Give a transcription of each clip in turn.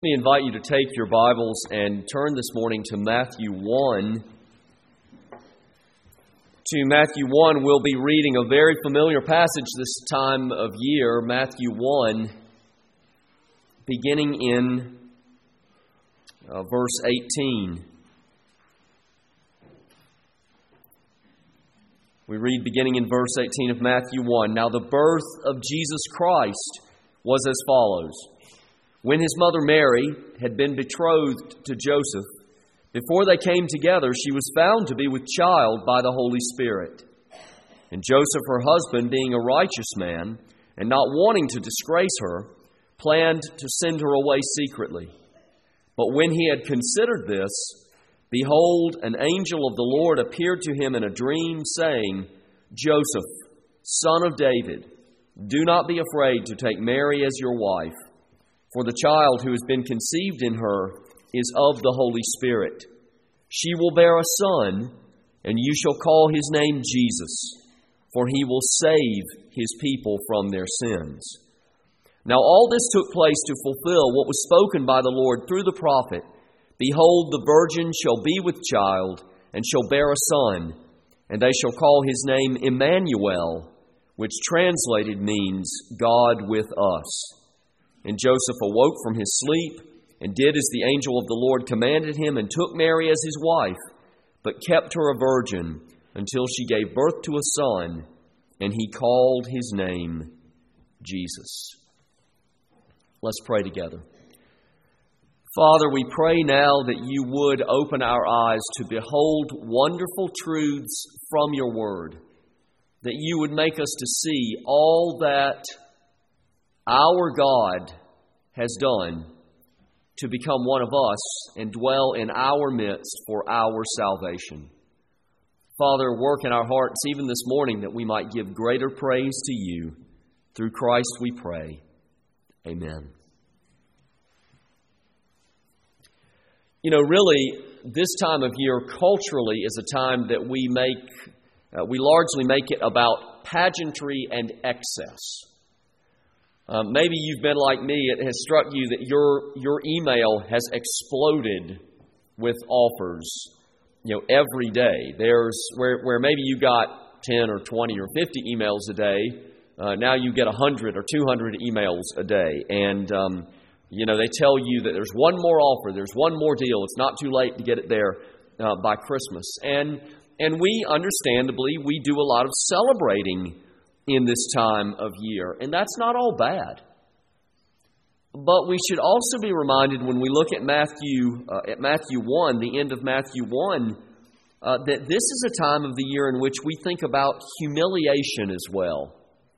Let me invite you to take your Bibles and turn this morning to Matthew 1. To Matthew 1, we'll be reading a very familiar passage this time of year, Matthew 1, beginning in verse 18. We read beginning in verse 18 of Matthew 1. Now the birth of Jesus Christ was as follows. When his mother Mary had been betrothed to Joseph, before they came together, she was found to be with child by the Holy Spirit. And Joseph, her husband, being a righteous man, and not wanting to disgrace her, planned to send her away secretly. But when he had considered this, behold, an angel of the Lord appeared to him in a dream, saying, Joseph, son of David, do not be afraid to take Mary as your wife. For the child who has been conceived in her is of the Holy Spirit. She will bear a son, and you shall call his name Jesus, for he will save his people from their sins. Now all this took place to fulfill what was spoken by the Lord through the prophet. Behold, the virgin shall be with child, and shall bear a son, and they shall call his name Emmanuel, which translated means God with us. And Joseph awoke from his sleep, and did as the angel of the Lord commanded him, and took Mary as his wife, but kept her a virgin until she gave birth to a son, and he called his name Jesus. Let's pray together. Father, we pray now that you would open our eyes to behold wonderful truths from your word, that you would make us to see all that our God has done to become one of us and dwell in our midst for our salvation. Father, work in our hearts even this morning that we might give greater praise to you. Through Christ we pray. Amen. You know, really, this time of year culturally is a time that we largely make it about pageantry and excess. Maybe you've been like me. It has struck you that your email has exploded with offers, every day. There's where maybe you got 10 or 20 or 50 emails a day. Now you get 100 or 200 emails a day. And, they tell you that there's one more offer, there's one more deal. It's not too late to get it there by Christmas. And we, understandably, we do a lot of celebrating in this time of year, and that's not all bad. But we should also be reminded when we look at Matthew 1, the end of Matthew 1, that this is a time of the year in which we think about humiliation as well.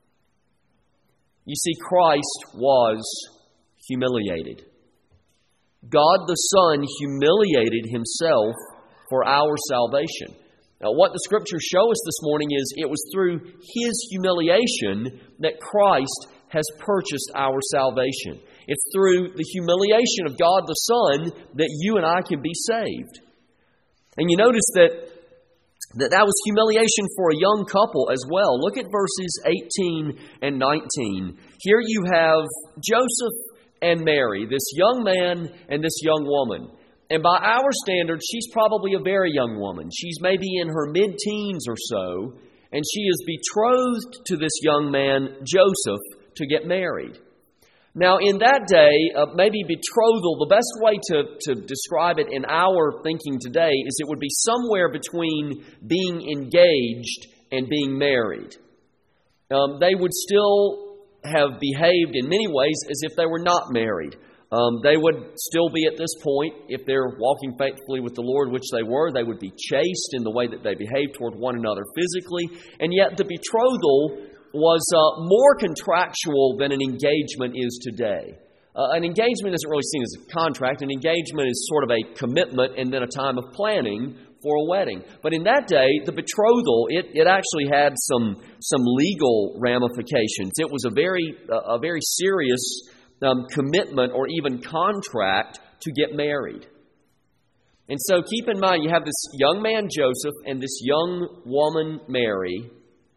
You see, Christ was humiliated. God the Son humiliated himself for our salvation. Now, what the Scriptures show us this morning is it was through his humiliation that Christ has purchased our salvation. It's through the humiliation of God the Son that you and I can be saved. And you notice that was humiliation for a young couple as well. Look at verses 18 and 19. Here you have Joseph and Mary, this young man and this young woman. And by our standards, she's probably a very young woman. She's maybe in her mid-teens or so, and she is betrothed to this young man, Joseph, to get married. Now, in that day, maybe betrothal, the best way to describe it in our thinking today is it would be somewhere between being engaged and being married. They would still have behaved in many ways as if they were not married. They would still be at this point, if they're walking faithfully with the Lord, which they were, they would be chaste in the way that they behaved toward one another physically. And yet the betrothal was more contractual than an engagement is today. An engagement isn't really seen as a contract. An engagement is sort of a commitment and then a time of planning for a wedding. But in that day, the betrothal, it actually had some legal ramifications. It was a very serious commitment or even contract to get married. And so keep in mind, you have this young man, Joseph, and this young woman, Mary.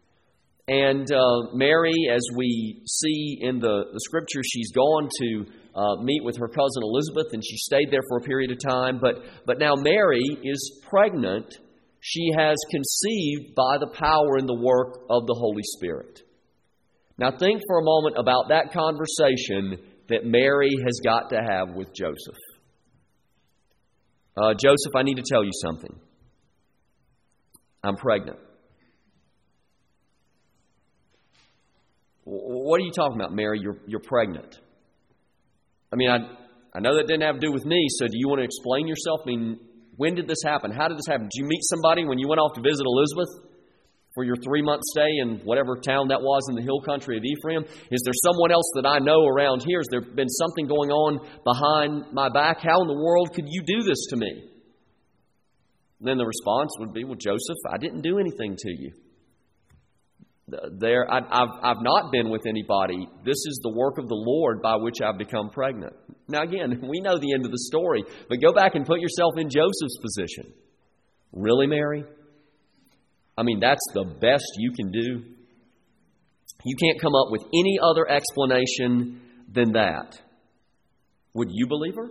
And Mary, as we see in the Scripture, she's gone to meet with her cousin Elizabeth, and she stayed there for a period of time. But now Mary is pregnant. She has conceived by the power and the work of the Holy Spirit. Now think for a moment about that conversation that Mary has got to have with Joseph. Joseph, I need to tell you something. I'm pregnant. What are you talking about, Mary? You're pregnant. I mean, I know that didn't have to do with me, so do you want to explain yourself? I mean, when did this happen? How did this happen? Did you meet somebody when you went off to visit Elizabeth for your 3-month stay in whatever town that was in the hill country of Ephraim? Is there someone else that I know around here? Has there been something going on behind my back? How in the world could you do this to me? And then the response would be, well, Joseph, I didn't do anything to you. I've not been with anybody. This is the work of the Lord by which I've become pregnant. Now again, we know the end of the story, but go back and put yourself in Joseph's position. Really, Mary? I mean, that's the best you can do. You can't come up with any other explanation than that. Would you believe her?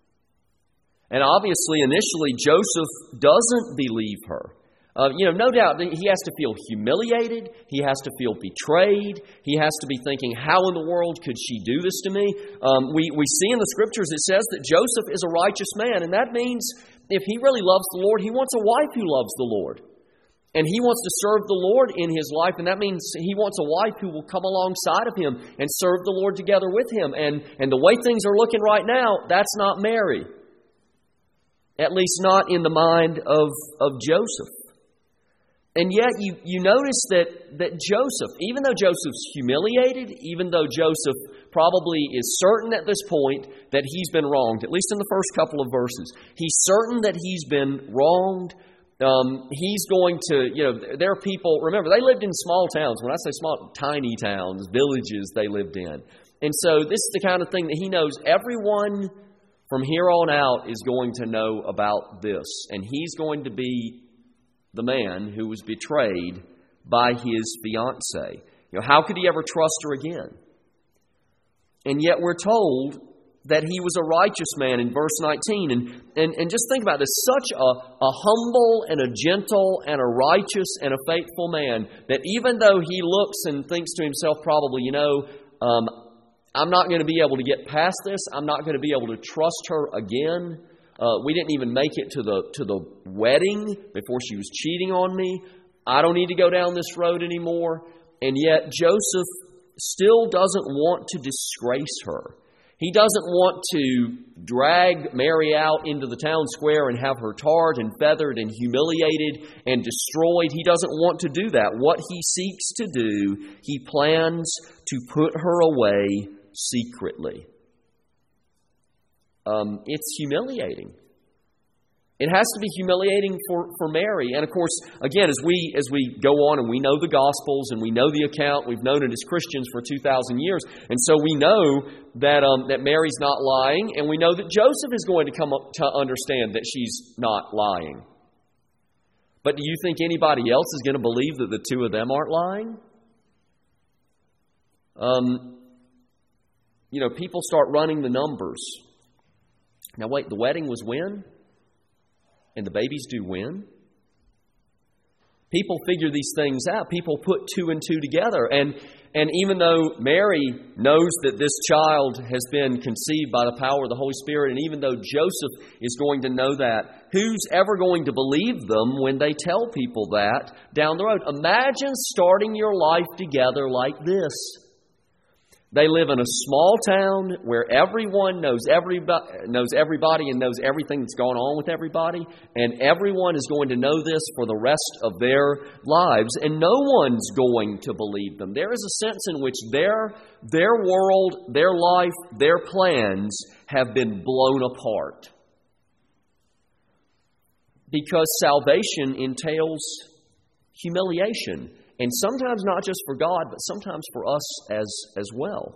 And obviously, initially, Joseph doesn't believe her. No doubt he has to feel humiliated. He has to feel betrayed. He has to be thinking, how in the world could she do this to me? We see in the Scriptures it says that Joseph is a righteous man. And that means if he really loves the Lord, he wants a wife who loves the Lord. And he wants to serve the Lord in his life. And that means he wants a wife who will come alongside of him and serve the Lord together with him. And the way things are looking right now, that's not Mary. At least not in the mind of Joseph. And yet you notice that Joseph, even though Joseph's humiliated, even though Joseph probably is certain at this point that he's been wronged, at least in the first couple of verses, he's certain that he's been wronged. He's going to, there are people, remember, they lived in small towns. When I say small, tiny towns, villages they lived in. And so this is the kind of thing that he knows everyone from here on out is going to know about this. And he's going to be the man who was betrayed by his fiancée. How could he ever trust her again? And yet we're told that he was a righteous man in verse 19. And just think about this, such a humble and a gentle and a righteous and a faithful man, that even though he looks and thinks to himself probably, I'm not going to be able to get past this. I'm not going to be able to trust her again. We didn't even make it to the wedding before she was cheating on me. I don't need to go down this road anymore. And yet Joseph still doesn't want to disgrace her. He doesn't want to drag Mary out into the town square and have her tarred and feathered and humiliated and destroyed. He doesn't want to do that. What he seeks to do, he plans to put her away secretly. It's humiliating. It has to be humiliating for Mary. And of course, again, as we go on and we know the Gospels and we know the account, we've known it as Christians for 2,000 years. And so we know that Mary's not lying, and we know that Joseph is going to come up to understand that she's not lying. But do you think anybody else is going to believe that the two of them aren't lying? People start running the numbers. Now wait, the wedding was when? And the baby's due when? People figure these things out. People put 2 and 2 together. And even though Mary knows that this child has been conceived by the power of the Holy Spirit, and even though Joseph is going to know that, who's ever going to believe them when they tell people that down the road? Imagine starting your life together like this. They live in a small town where everyone knows everybody and knows everything that's going on with everybody. And everyone is going to know this for the rest of their lives. And no one's going to believe them. There is a sense in which their world, their life, their plans have been blown apart. Because salvation entails humiliation. And sometimes not just for God, but sometimes for us as well.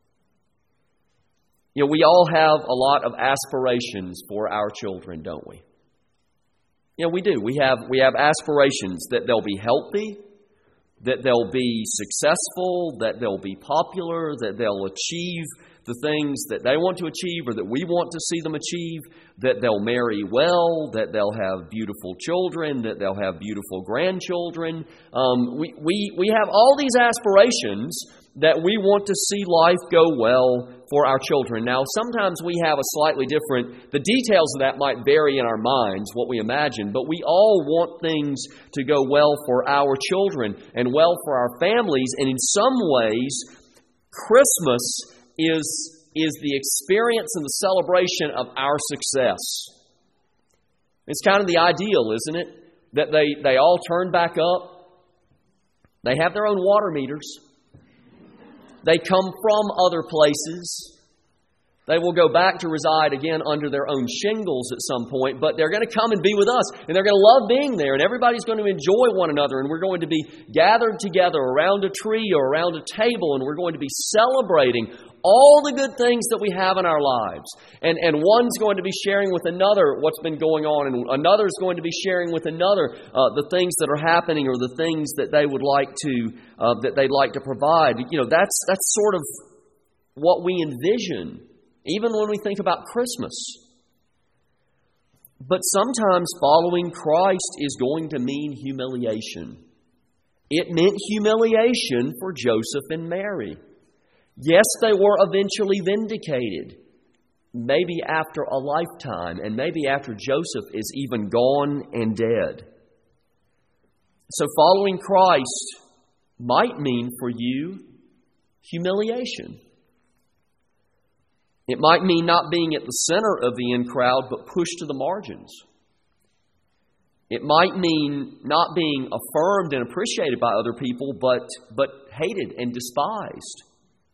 We all have a lot of aspirations for our children, don't we? We do. We have aspirations that they'll be healthy, that they'll be successful, that they'll be popular, that they'll achieve the things that they want to achieve or that we want to see them achieve, that they'll marry well, that they'll have beautiful children, that they'll have beautiful grandchildren. We have all these aspirations that we want to see life go well for our children. Now, sometimes we have a slightly different, the details of that might vary in our minds, what we imagine, but we all want things to go well for our children and well for our families. And in some ways, Christmas is the experience and the celebration of our success. It's kind of the ideal, isn't it? That they all turn back up. They have their own water meters. They come from other places. They will go back to reside again under their own shingles at some point, but they're going to come and be with us, and they're going to love being there, and everybody's going to enjoy one another, and we're going to be gathered together around a tree or around a table, and we're going to be celebrating all the good things that we have in our lives. And one's going to be sharing with another what's been going on, and another's going to be sharing with another the things that are happening or the things that they would like to that they'd like to provide. You know, that's sort of what we envision, even when we think about Christmas. But sometimes following Christ is going to mean humiliation. It meant humiliation for Joseph and Mary. Yes, they were eventually vindicated, maybe after a lifetime, and maybe after Joseph is even gone and dead. So following Christ might mean for you humiliation. It might mean not being at the center of the in crowd, but pushed to the margins. It might mean not being affirmed and appreciated by other people, but hated and despised.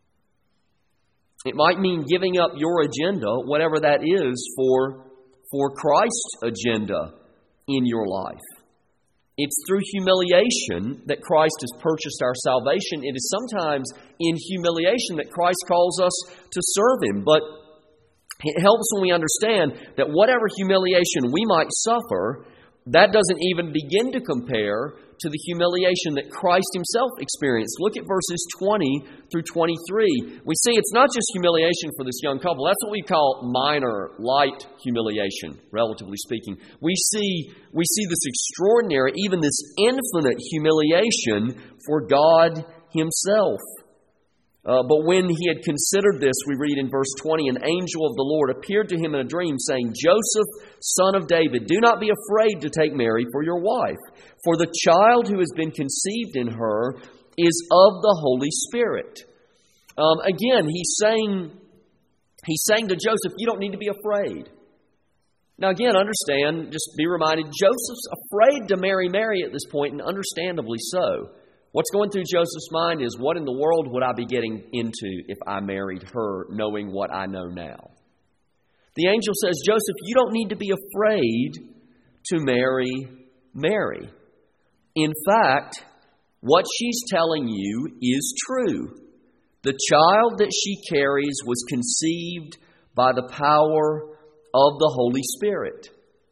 It might mean giving up your agenda, whatever that is, for Christ's agenda in your life. It's through humiliation that Christ has purchased our salvation. It is sometimes in humiliation that Christ calls us to serve Him. But it helps when we understand that whatever humiliation we might suffer, that doesn't even begin to compare to the humiliation that Christ Himself experienced. Look at verses 20 through 23. We see it's not just humiliation for this young couple. That's what we call minor, light humiliation, relatively speaking. We see this extraordinary, even this infinite humiliation for God Himself. But when he had considered this, we read in verse 20, an angel of the Lord appeared to him in a dream, saying, Joseph, son of David, do not be afraid to take Mary for your wife, for the child who has been conceived in her is of the Holy Spirit. Again, he's saying to Joseph, you don't need to be afraid. Now again, understand, just be reminded, Joseph's afraid to marry Mary at this point, and understandably so. What's going through Joseph's mind is, what in the world would I be getting into if I married her, knowing what I know now? The angel says, Joseph, you don't need to be afraid to marry Mary. In fact, what she's telling you is true. The child that she carries was conceived by the power of the Holy Spirit.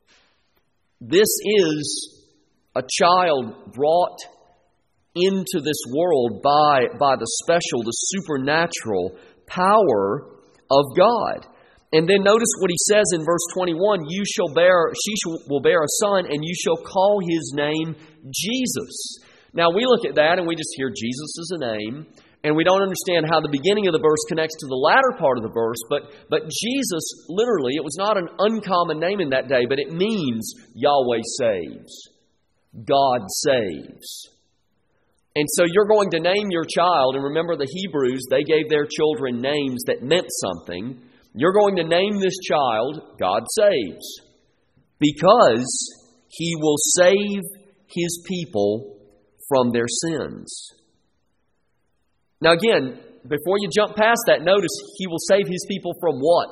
This is a child brought into this world by the special, the supernatural power of God. And then notice what he says in verse 21, she will bear a son, and you shall call his name Jesus. Now we look at that and we just hear Jesus as a name, and we don't understand how the beginning of the verse connects to the latter part of the verse, but Jesus, literally, it was not an uncommon name in that day, but it means Yahweh saves. God saves. And so you're going to name your child, and remember the Hebrews, they gave their children names that meant something. You're going to name this child, God saves, because He will save His people from their sins. Now again, before you jump past that, notice He will save His people from what?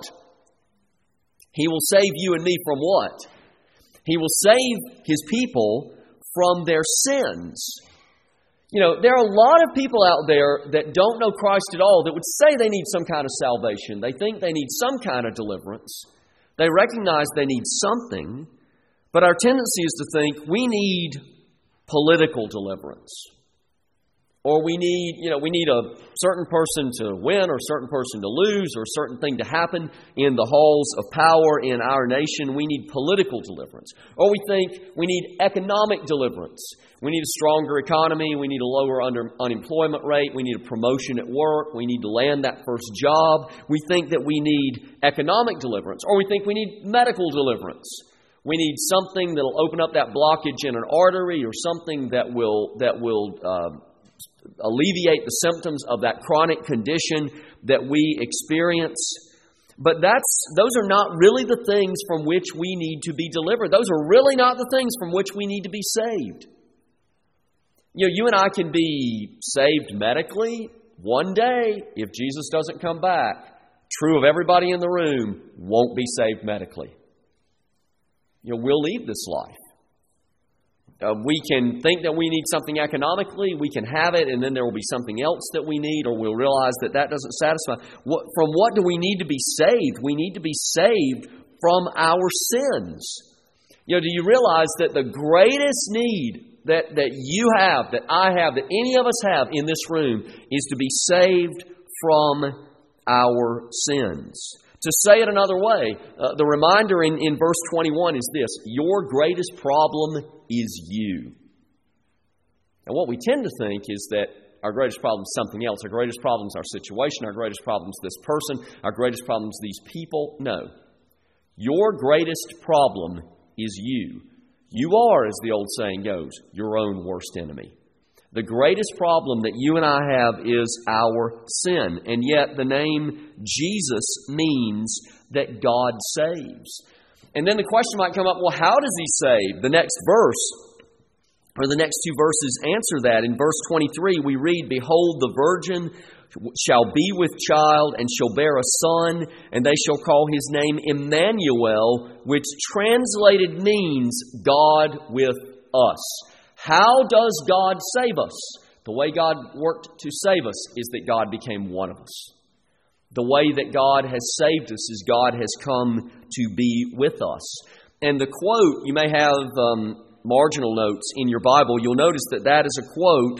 He will save you and me from what? He will save His people from their sins. You know, there are a lot of people out there that don't know Christ at all that would say they need some kind of salvation. They think they need some kind of deliverance. They recognize they need something. But our tendency is to think we need political deliverance. Or we need a certain person to win or a certain person to lose or a certain thing to happen in the halls of power in our nation. We need political deliverance. Or we think we need economic deliverance. We need a stronger economy. We need a lower unemployment rate. We need a promotion at work. We need to land that first job. We think that we need economic deliverance. Or we think we need medical deliverance. We need something that will open up that blockage in an artery or something that will alleviate the symptoms of that chronic condition that we experience. But those are not really the things from which we need to be delivered. Those are really not the things from which we need to be saved. You and I can be saved medically one day if Jesus doesn't come back. True of everybody in the room, won't be saved medically. We'll leave this life. We can think that we need something economically, we can have it, and then there will be something else that we need, or we'll realize that doesn't satisfy. From what do we need to be saved? We need to be saved from our sins. Do you realize that the greatest need that you have, that I have, that any of us have in this room is to be saved from our sins? To say it another way, the reminder in verse 21 is this: your greatest problem is you. And what we tend to think is that our greatest problem is something else. Our greatest problem is our situation. Our greatest problem is this person. Our greatest problem is these people. No. Your greatest problem is you. You are, as the old saying goes, your own worst enemy. The greatest problem that you and I have is our sin. And yet the name Jesus means that God saves. And then the question might come up, well, how does He save? The next verse, or the next two verses answer that. In verse 23 we read, behold, the virgin shall be with child and shall bear a son, and they shall call his name Emmanuel, which translated means God with us. How does God save us? The way God worked to save us is that God became one of us. The way that God has saved us is God has come to be with us. And the quote, you may have marginal notes in your Bible. You'll notice that is a quote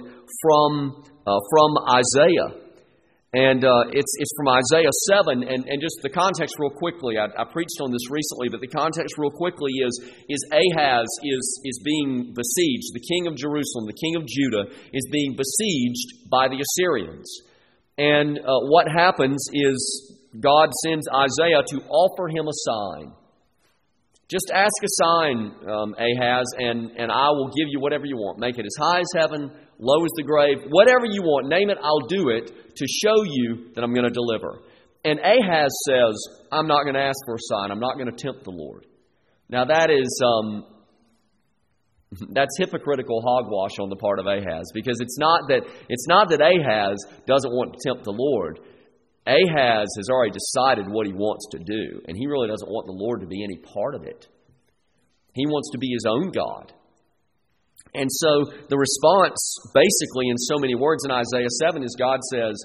from Isaiah. And it's from Isaiah 7, and just the context real quickly. I preached on this recently, but the context real quickly is Ahaz is being besieged. The king of Jerusalem, the king of Judah, is being besieged by the Assyrians. And what happens is God sends Isaiah to offer him a sign. Just ask a sign, Ahaz, and I will give you whatever you want. Make it as high as heaven, low as the grave, whatever you want. Name it, I'll do it to show you that I'm going to deliver. And Ahaz says, I'm not going to ask for a sign. I'm not going to tempt the Lord. Now that is, that's hypocritical hogwash on the part of Ahaz, because it's not that Ahaz doesn't want to tempt the Lord. Ahaz has already decided what he wants to do, and he really doesn't want the Lord to be any part of it. He wants to be his own God. And so the response, basically in so many words in Isaiah 7, is God says,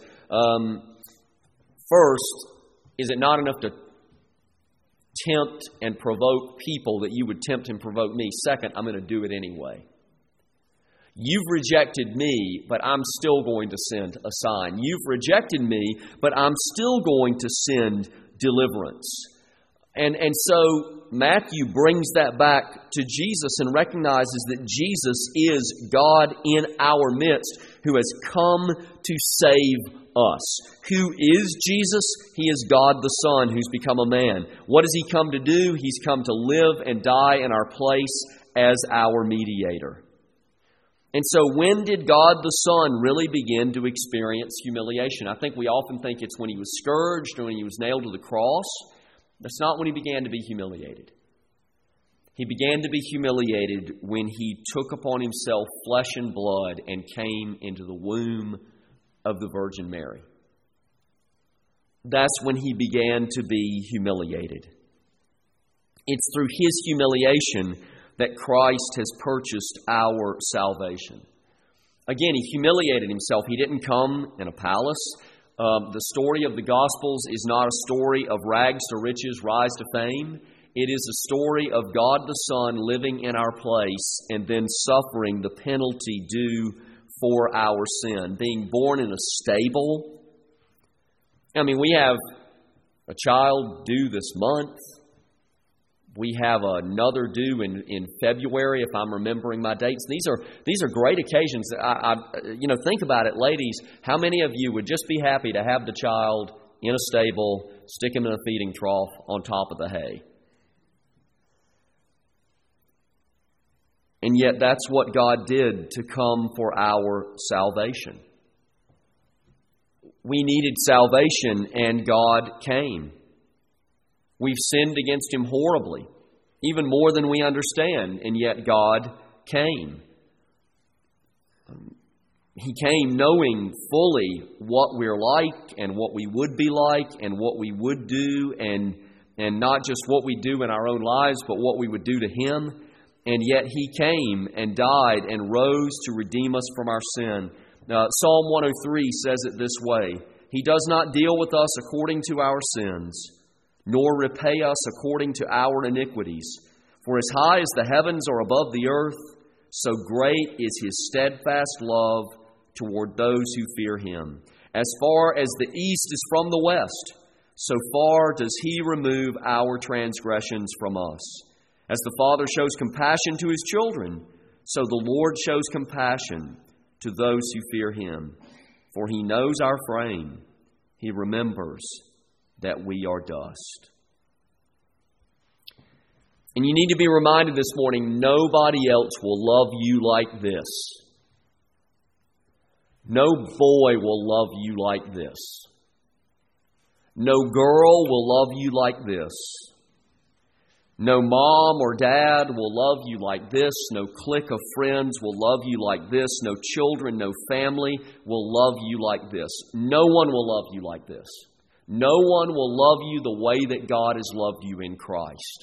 first, is it not enough to tempt and provoke people that you would tempt and provoke me? Second, I'm going to do it anyway. You've rejected me, but I'm still going to send a sign. You've rejected me, but I'm still going to send deliverance. And so Matthew brings that back to Jesus and recognizes that Jesus is God in our midst who has come to save us. Who is Jesus? He is God the Son who's become a man. What has He come to do? He's come to live and die in our place as our mediator. And so when did God the Son really begin to experience humiliation? I think we often think it's when He was scourged or when He was nailed to the cross. That's not when He began to be humiliated. He began to be humiliated when He took upon Himself flesh and blood and came into the womb of the Virgin Mary. That's when He began to be humiliated. It's through His humiliation that Christ has purchased our salvation. Again, He humiliated Himself. He didn't come in a palace. The story of the Gospels is not a story of rags to riches, rise to fame. It is a story of God the Son living in our place and then suffering the penalty due for our sin. Being born in a stable. I mean, we have a child due this month. We have another due in February, if I'm remembering my dates. These are great occasions. Think about it, ladies. How many of you would just be happy to have the child in a stable, stick him in a feeding trough on top of the hay? And yet that's what God did to come for our salvation. We needed salvation, and God came. We've sinned against Him horribly, even more than we understand, and yet God came. He came knowing fully what we're like and what we would be like and what we would do, and not just what we do in our own lives, but what we would do to Him. And yet He came and died and rose to redeem us from our sin. Psalm 103 says it this way: He does not deal with us according to our sins, nor repay us according to our iniquities. For as high as the heavens are above the earth, so great is His steadfast love toward those who fear Him. As far as the east is from the west, so far does He remove our transgressions from us. As the Father shows compassion to His children, so the Lord shows compassion to those who fear Him. For He knows our frame. He remembers that we are dust. And you need to be reminded this morning, nobody else will love you like this. No boy will love you like this. No girl will love you like this. No mom or dad will love you like this. No clique of friends will love you like this. No children, no family will love you like this. No one will love you like this. No one will love you the way that God has loved you in Christ.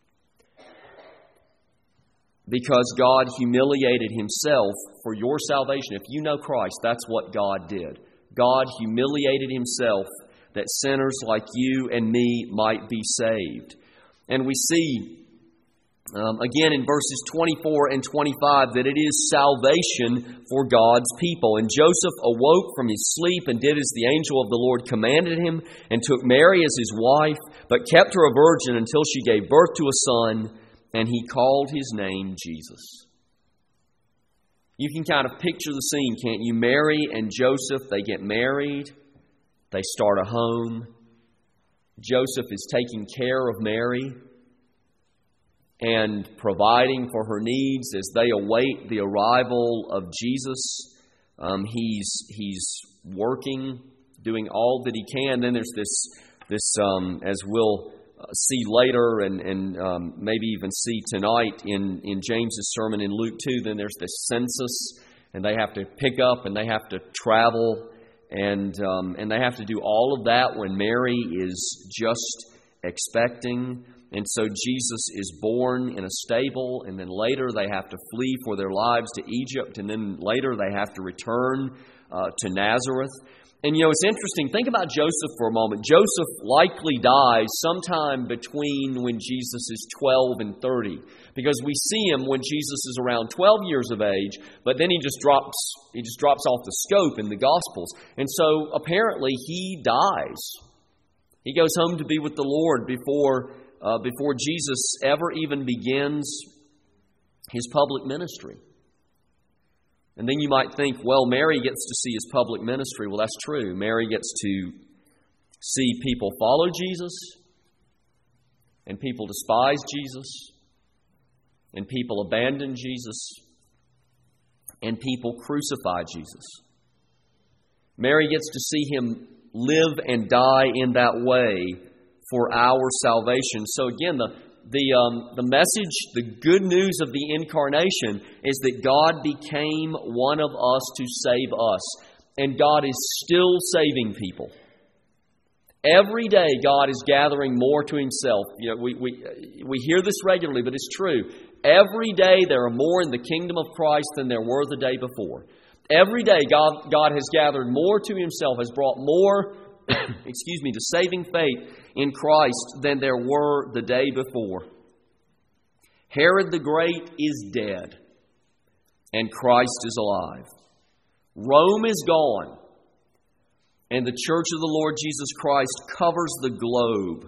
Because God humiliated Himself for your salvation. If you know Christ, that's what God did. God humiliated Himself that sinners like you and me might be saved. And we see, again in verses 24 and 25, that it is salvation for God's people. And Joseph awoke from his sleep and did as the angel of the Lord commanded him, and took Mary as his wife, but kept her a virgin until she gave birth to a son, and he called his name Jesus. You can kind of picture the scene, can't you? Mary and Joseph, they get married, they start a home. Joseph is taking care of Mary and providing for her needs as they await the arrival of Jesus. He's working, doing all that he can. Then there's this as we'll see later and maybe even see tonight in James's sermon in Luke 2, then there's this census, and they have to pick up and they have to travel. And they have to do all of that when Mary is just expecting. And so Jesus is born in a stable, and then later they have to flee for their lives to Egypt, and then later they have to return to Nazareth. And it's interesting. Think about Joseph for a moment. Joseph likely dies sometime between when Jesus is 12 and 30. Because we see him when Jesus is around 12 years of age, but then he just drops off the scope in the Gospels. And so apparently he dies. He goes home to be with the Lord before Jesus ever even begins his public ministry. And then you might think, well, Mary gets to see his public ministry. Well, that's true. Mary gets to see people follow Jesus, and people despise Jesus, and people abandon Jesus, and people crucify Jesus. Mary gets to see him live and die in that way for our salvation. So again, the message, the good news of the incarnation is that God became one of us to save us. And God is still saving people. Every day God is gathering more to Himself. We hear this regularly, but it's true. Every day there are more in the kingdom of Christ than there were the day before. Every day God has gathered more to Himself, has brought more to saving faith in Christ than there were the day before. Herod the Great is dead, and Christ is alive. Rome is gone, and the church of the Lord Jesus Christ covers the globe.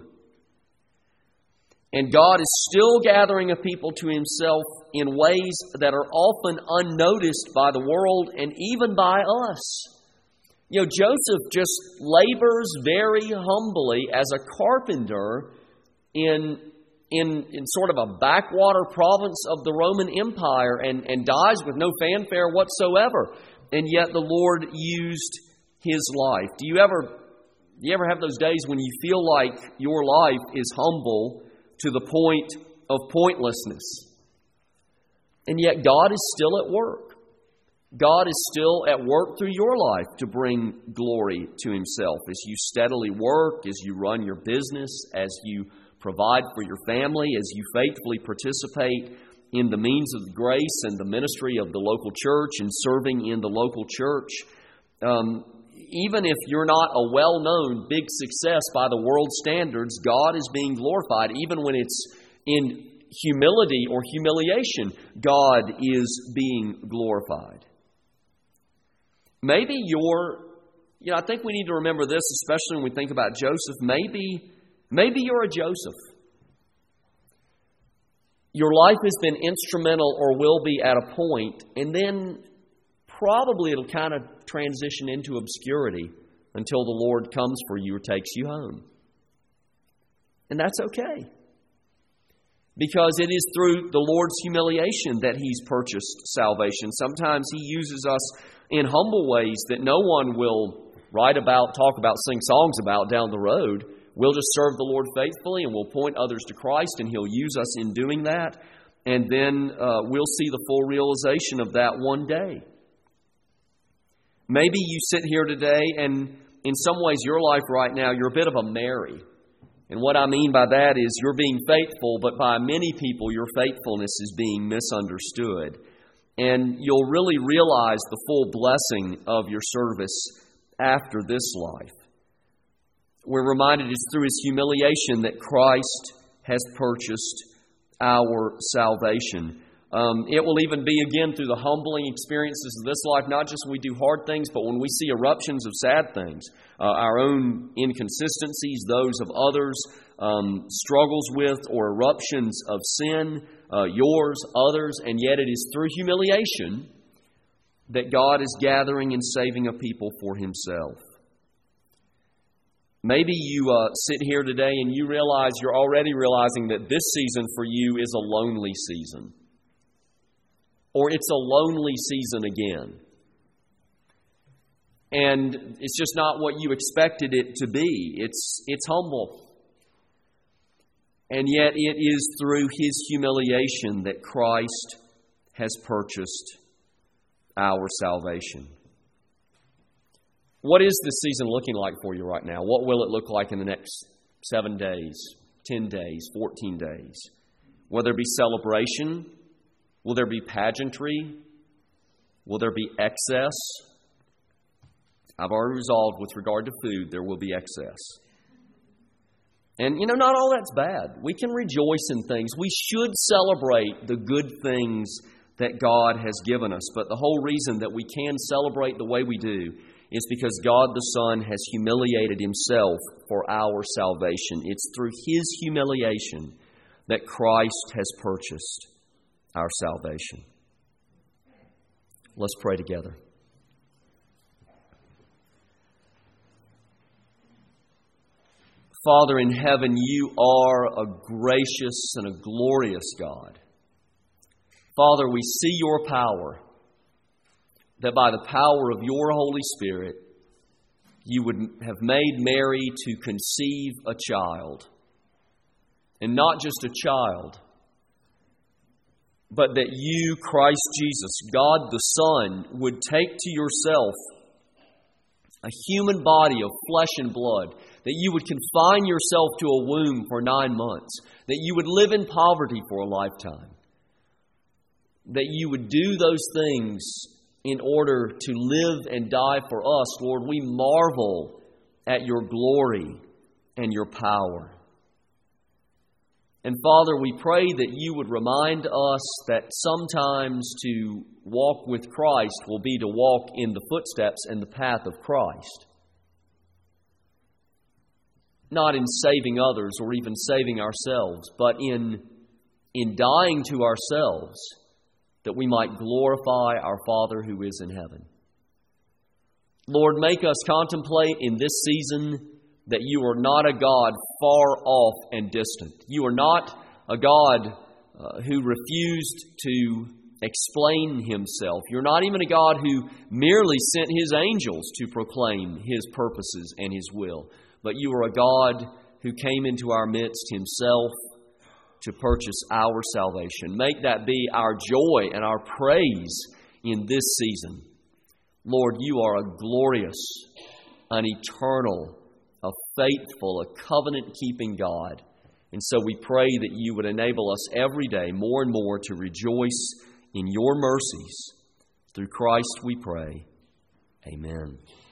And God is still gathering a people to Himself in ways that are often unnoticed by the world and even by us. You know, Joseph just labors very humbly as a carpenter in sort of a backwater province of the Roman Empire and dies with no fanfare whatsoever. And yet the Lord used his life. Do you ever have those days when you feel like your life is humble to the point of pointlessness? And yet God is still at work. God is still at work through your life to bring glory to Himself as you steadily work, as you run your business, as you provide for your family, as you faithfully participate in the means of grace and the ministry of the local church and serving in the local church. Even if you're not a well-known big success by the world standards, God is being glorified. Even when it's in humility or humiliation, God is being glorified. Maybe I think we need to remember this, especially when we think about Joseph. Maybe you're a Joseph. Your life has been instrumental or will be at a point, and then probably it'll kind of transition into obscurity until the Lord comes for you or takes you home. And that's okay. Because it is through the Lord's humiliation that He's purchased salvation. Sometimes He uses us in humble ways that no one will write about, talk about, sing songs about down the road. We'll just serve the Lord faithfully and we'll point others to Christ, and He'll use us in doing that. And then we'll see the full realization of that one day. Maybe you sit here today and in some ways your life right now, you're a bit of a Mary. And what I mean by that is you're being faithful, but by many people your faithfulness is being misunderstood. And you'll really realize the full blessing of your service after this life. We're reminded it's through His humiliation that Christ has purchased our salvation. It will even be again through the humbling experiences of this life, not just when we do hard things, but when we see eruptions of sad things, our own inconsistencies, those of others, struggles with or eruptions of sin, yours, others, and yet it is through humiliation that God is gathering and saving a people for Himself. Maybe you sit here today and you're already realizing that this season for you is a lonely season. Or it's a lonely season again. And it's just not what you expected it to be. It's humble. And yet it is through His humiliation that Christ has purchased our salvation. What is this season looking like for you right now? What will it look like in the next 7 days, 10 days, 14 days? Will there be celebration? Will there be pageantry? Will there be excess? I've already resolved with regard to food, there will be excess. And, not all that's bad. We can rejoice in things. We should celebrate the good things that God has given us. But the whole reason that we can celebrate the way we do is because God the Son has humiliated Himself for our salvation. It's through His humiliation that Christ has purchased our salvation. Let's pray together. Father in heaven, You are a gracious and a glorious God. Father, we see Your power, that by the power of Your Holy Spirit, You would have made Mary to conceive a child. And not just a child, but that You, Christ Jesus, God the Son, would take to Yourself a human body of flesh and blood, that You would confine Yourself to a womb for 9 months, that You would live in poverty for a lifetime, that You would do those things in order to live and die for us. Lord, we marvel at Your glory and Your power. And Father, we pray that you would remind us that sometimes to walk with Christ will be to walk in the footsteps and the path of Christ. Not in saving others or even saving ourselves, but in dying to ourselves that we might glorify our Father who is in heaven. Lord, make us contemplate in this season that you are not a God far off and distant. You are not a God who refused to explain himself. You're not even a God who merely sent his angels to proclaim his purposes and his will. But you are a God who came into our midst himself to purchase our salvation. Make that be our joy and our praise in this season. Lord, you are a glorious, an eternal, a faithful, a covenant-keeping God. And so we pray that you would enable us every day more and more to rejoice in your mercies. Through Christ we pray. Amen.